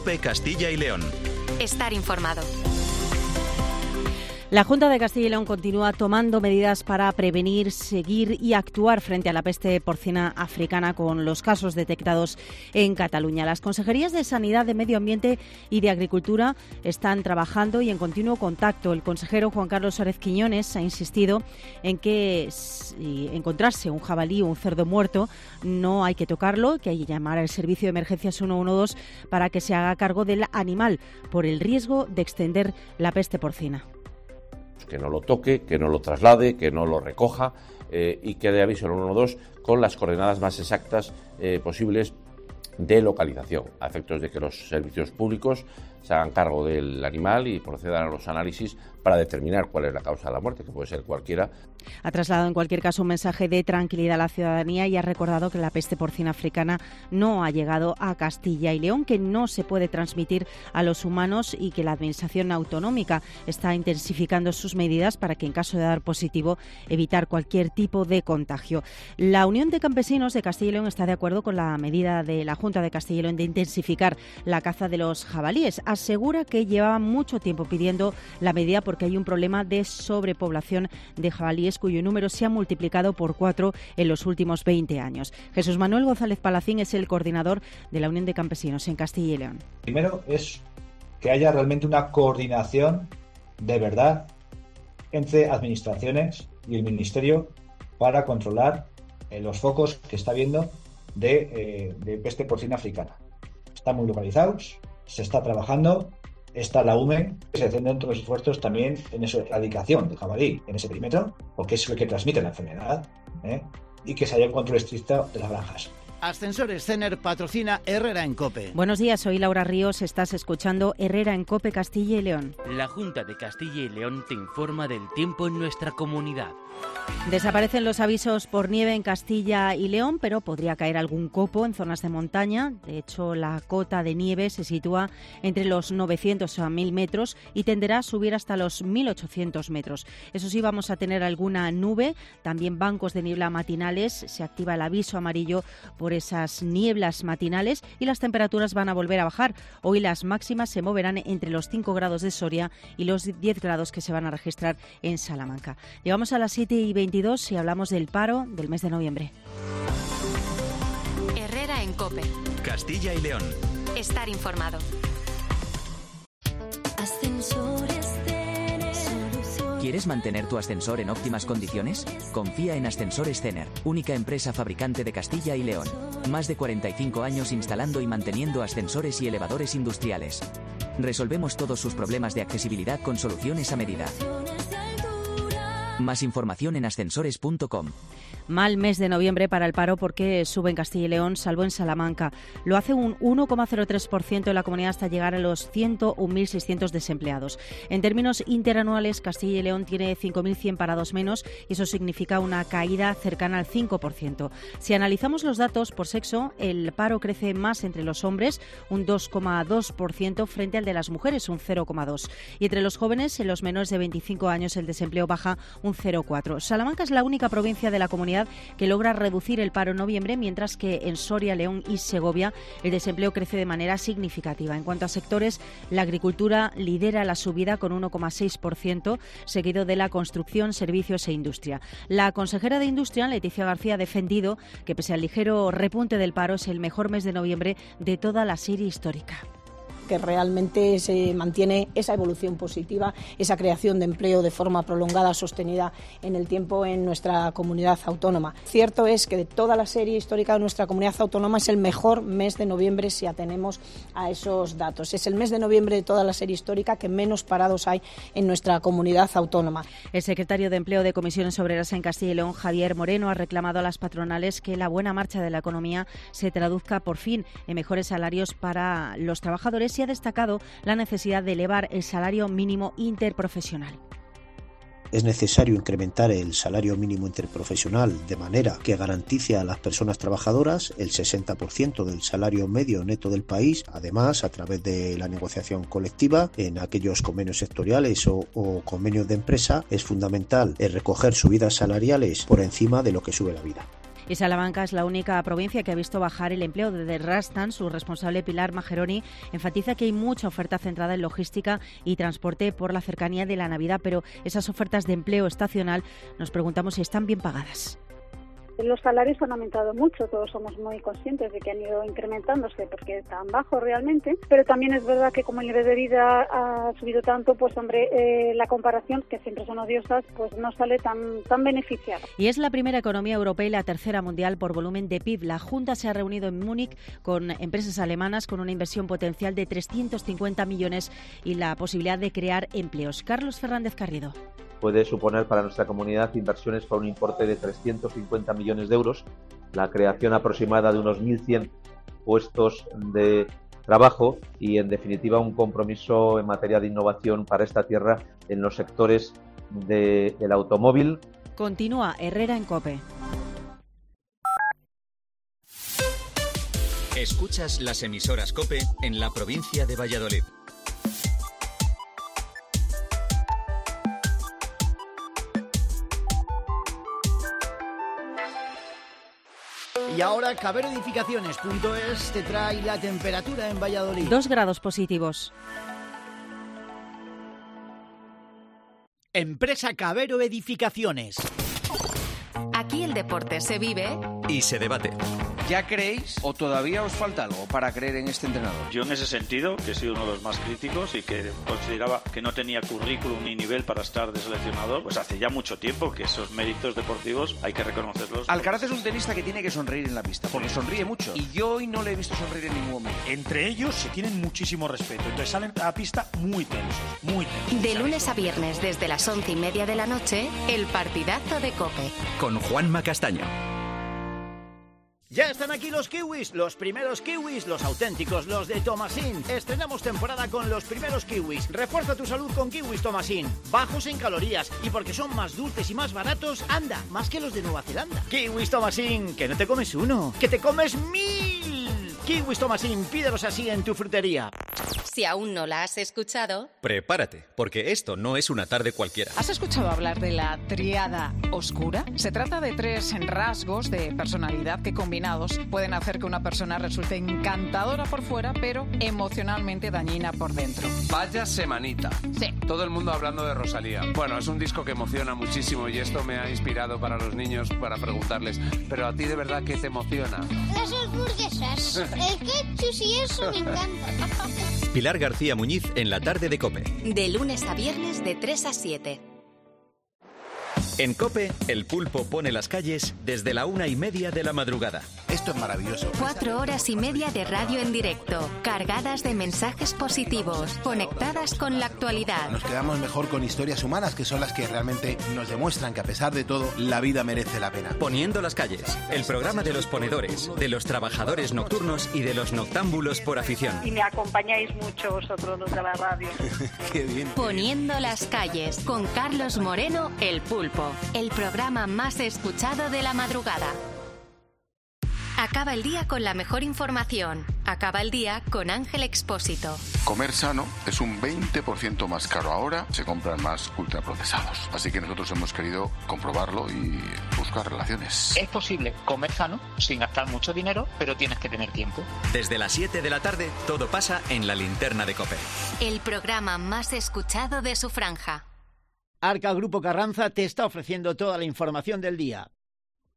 COPE Castilla y León. Estar informado. La Junta de Castilla y León continúa tomando medidas para prevenir, seguir y actuar frente a la peste porcina africana con los casos detectados en Cataluña. Las consejerías de Sanidad, de Medio Ambiente y de Agricultura están trabajando y en continuo contacto. El consejero Juan Carlos Suárez Quiñones ha insistido en que si encontrarse un jabalí o un cerdo muerto no hay que tocarlo, que hay que llamar al servicio de emergencias 112 para que se haga cargo del animal por el riesgo de extender la peste porcina. Que no lo toque, que no lo traslade, que no lo recoja y que dé aviso al 112 con las coordenadas más exactas posibles de localización, a efectos de que los servicios públicos se hagan cargo del animal y procedan a los análisis para determinar cuál es la causa de la muerte, que puede ser cualquiera. Ha trasladado en cualquier caso un mensaje de tranquilidad a la ciudadanía y ha recordado que la peste porcina africana no ha llegado a Castilla y León, que no se puede transmitir a los humanos y que la Administración autonómica está intensificando sus medidas para que en caso de dar positivo evitar cualquier tipo de contagio. La Unión de Campesinos de Castilla y León está de acuerdo con la medida de la Junta de Castilla y León de intensificar la caza de los jabalíes. Asegura que llevaba mucho tiempo pidiendo la medida porque hay un problema de sobrepoblación de jabalíes cuyo número se ha multiplicado por 4 en los últimos 20 años. Jesús Manuel González Palacín es el coordinador de la Unión de Campesinos en Castilla y León. Primero es que haya realmente una coordinación de verdad entre administraciones y el Ministerio para controlar los focos que está habiendo de peste porcina africana. Están muy localizados, se está trabajando, está la UME, que se centran todos los esfuerzos también en esa erradicación del jabalí en ese perímetro, porque es el que transmite la enfermedad, y que se haya un control estricto de las granjas. Ascensores Cener patrocina Herrera en COPE. Buenos días, soy Laura Ríos, estás escuchando Herrera en COPE Castilla y León. La Junta de Castilla y León te informa del tiempo en nuestra comunidad. Desaparecen los avisos por nieve en Castilla y León, pero podría caer algún copo en zonas de montaña. De hecho, la cota de nieve se sitúa entre los 900 a 1.000 metros y tenderá a subir hasta los 1.800 metros. Eso sí, vamos a tener alguna nube, también bancos de niebla matinales. Se activa el aviso amarillo por esas nieblas matinales y las temperaturas van a volver a bajar. Hoy las máximas se moverán entre los 5 grados de Soria y los 10 grados que se van a registrar en Salamanca. Llegamos a las 7:22 y hablamos del paro del mes de noviembre. Herrera en COPE. Castilla y León. Estar informado. ¿Quieres mantener tu ascensor en óptimas condiciones? Confía en Ascensores Cener, única empresa fabricante de Castilla y León. Más de 45 años instalando y manteniendo ascensores y elevadores industriales. Resolvemos todos sus problemas de accesibilidad con soluciones a medida. Más información en ascensores.com. Mal mes de noviembre para el paro porque sube en Castilla y León, salvo en Salamanca. Lo hace un 1,03% de la comunidad hasta llegar a los 101.600 desempleados. En términos interanuales, Castilla y León tiene 5.100 parados menos y eso significa una caída cercana al 5%. Si analizamos los datos por sexo, el paro crece más entre los hombres, un 2,2% frente al de las mujeres, un 0,2%. Y entre los jóvenes, en los menores de 25 años, el desempleo baja un 0,4%. Salamanca es la única provincia de la comunidad que logra reducir el paro en noviembre, mientras que en Soria, León y Segovia el desempleo crece de manera significativa. En cuanto a sectores, la agricultura lidera la subida con 1,6%, seguido de la construcción, servicios e industria. La consejera de Industria, Leticia García, ha defendido que pese al ligero repunte del paro es el mejor mes de noviembre de toda la serie histórica. Que realmente se mantiene esa evolución positiva, esa creación de empleo de forma prolongada, sostenida en el tiempo en nuestra comunidad autónoma. Cierto es que de toda la serie histórica de nuestra comunidad autónoma es el mejor mes de noviembre si atenemos a esos datos. Es el mes de noviembre de toda la serie histórica que menos parados hay en nuestra comunidad autónoma. El secretario de Empleo de Comisiones Obreras en Castilla y León, Javier Moreno, ha reclamado a las patronales que la buena marcha de la economía se traduzca por fin en mejores salarios para los trabajadores y ha destacado la necesidad de elevar el salario mínimo interprofesional. Es necesario incrementar el salario mínimo interprofesional de manera que garantice a las personas trabajadoras el 60% del salario medio neto del país. Además, a través de la negociación colectiva en aquellos convenios sectoriales o convenios de empresa, es fundamental recoger subidas salariales por encima de lo que sube la vida. Y Salamanca es la única provincia que ha visto bajar el empleo. Desde Rastan, su responsable Pilar Mageroni enfatiza que hay mucha oferta centrada en logística y transporte por la cercanía de la Navidad, pero esas ofertas de empleo estacional nos preguntamos si están bien pagadas. Los salarios han aumentado mucho, todos somos muy conscientes de que han ido incrementándose porque están bajos realmente, pero también es verdad que como el nivel de vida ha subido tanto, pues hombre, la comparación, que siempre son odiosas, pues no sale tan beneficiada. Y es la primera economía europea y la tercera mundial por volumen de PIB. La Junta se ha reunido en Múnich con empresas alemanas con una inversión potencial de 350 millones y la posibilidad de crear empleos. Carlos Fernández Carrido. Puede suponer para nuestra comunidad inversiones por un importe de 350 millones de euros, la creación aproximada de unos 1.100 puestos de trabajo y, en definitiva, un compromiso en materia de innovación para esta tierra en los sectores del automóvil. Continúa Herrera en COPE. Escuchas las emisoras COPE en la provincia de Valladolid. Y ahora caberoedificaciones.es te trae la temperatura en Valladolid. 2 grados positivos. Empresa Cabero Edificaciones. Aquí el deporte se vive y se debate. ¿Ya creéis o todavía os falta algo para creer en este entrenador? Yo en ese sentido, que he sido uno de los más críticos y que consideraba que no tenía currículum ni nivel para estar de seleccionador, pues hace ya mucho tiempo que esos méritos deportivos hay que reconocerlos. Alcaraz es un tenista que tiene que sonreír en la pista, porque sonríe mucho. Y yo hoy no le he visto sonreír en ningún momento. Entre ellos se tienen muchísimo respeto, entonces salen a la pista muy tensos, muy tensos. De lunes a viernes desde las 11:30 de la noche, el partidazo de COPE. Con Juanma Castaño. Ya están aquí los kiwis, los primeros kiwis, los auténticos, los de Tomasín. Estrenamos temporada con los primeros kiwis. Refuerza tu salud con kiwis Tomasín. Bajos en calorías y porque son más dulces y más baratos, anda, más que los de Nueva Zelanda. Kiwis Tomasín, que no te comes uno, que te comes 1000. Kiwis Tomasín, pídelos así en tu frutería. Si aún no la has escuchado, prepárate, porque esto no es una tarde cualquiera. ¿Has escuchado hablar de la tríada oscura? Se trata de 3 rasgos de personalidad que combinados pueden hacer que una persona resulte encantadora por fuera, pero emocionalmente dañina por dentro. Vaya semanita. Sí. Todo el mundo hablando de Rosalía. Bueno, es un disco que emociona muchísimo y esto me ha inspirado para los niños para preguntarles, ¿pero a ti de verdad qué te emociona? Las hamburguesas. El ketchup y eso me encanta. Pilar García Muñiz en la tarde de COPE. De lunes a viernes de 3 a 7. En COPE, el pulpo pone las calles desde la 1:30 de la madrugada. Esto es maravilloso. 4 horas y media de radio en directo, cargadas de mensajes positivos, conectadas con la actualidad. Nos quedamos mejor con historias humanas, que son las que realmente nos demuestran que a pesar de todo, la vida merece la pena. Poniendo las calles, el programa de los ponedores, de los trabajadores nocturnos y de los noctámbulos por afición. Y me acompañáis mucho vosotros los de la radio. Qué bien. Poniendo las calles, con Carlos Moreno, el pulpo. El programa más escuchado de la madrugada. Acaba el día con la mejor información. Acaba el día con Ángel Expósito. Comer sano es un 20% más caro ahora, se compran más ultraprocesados. Así que nosotros hemos querido comprobarlo y buscar relaciones. Es posible comer sano sin gastar mucho dinero, pero tienes que tener tiempo. Desde las 7 de la tarde, todo pasa en la linterna de COPE. El programa más escuchado de su franja. Arca Grupo Carranza te está ofreciendo toda la información del día.